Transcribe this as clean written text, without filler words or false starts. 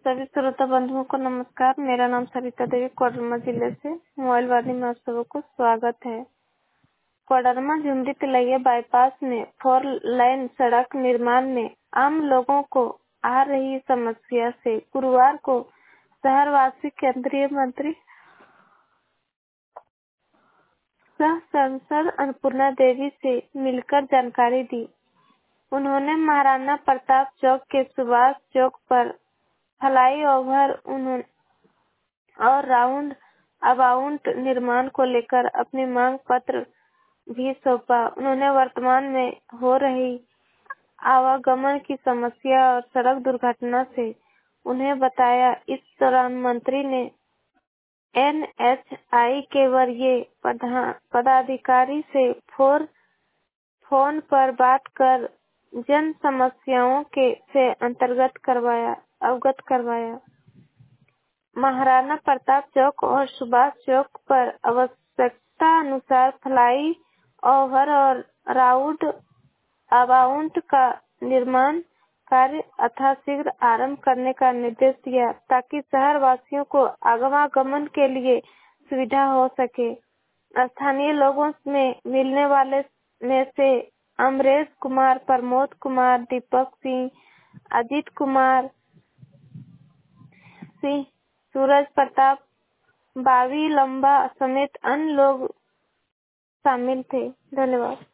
सभी श्रोता बंधुओं को नमस्कार। मेरा नाम सरिता देवी, कोडरमा जिले से। मोबाइल वादी में आप सबको स्वागत है। कोडरमा झुमरी तिलैया बाईपास में 4 लाइन सड़क निर्माण में आम लोगों को आ रही समस्या से गुरुवार को शहरवासी केंद्रीय मंत्री सह सांसद अन्नपूर्णा देवी से मिलकर जानकारी दी। उन्होंने महाराणा प्रताप चौक के सुभाष चौक पर फ्लाईओवर और राउंड अबाउट निर्माण को लेकर अपनी मांग पत्र भी सौंपा। उन्होंने वर्तमान में हो रही आवागमन की समस्या और सड़क दुर्घटना से उन्हें बताया। इस दौरान मंत्री ने NHAI के वरीय पदाधिकारी से फोन पर बात कर जन समस्याओं से अवगत करवाया। महाराणा प्रताप चौक और सुभाष चौक पर आवश्यकता अनुसार फ्लाई ओवर और राउंड अबाउट का निर्माण कार्य यथाशीघ्र आरंभ करने का निर्देश दिया, ताकि शहर वासियों को आवागमन के लिए सुविधा हो सके। स्थानीय लोगों में मिलने वाले में से अमरेश कुमार, प्रमोद कुमार, दीपक सिंह, अजीत कुमार सिंह, सूरज प्रताप, बावी लंबा समेत अन्य लोग शामिल थे। धन्यवाद।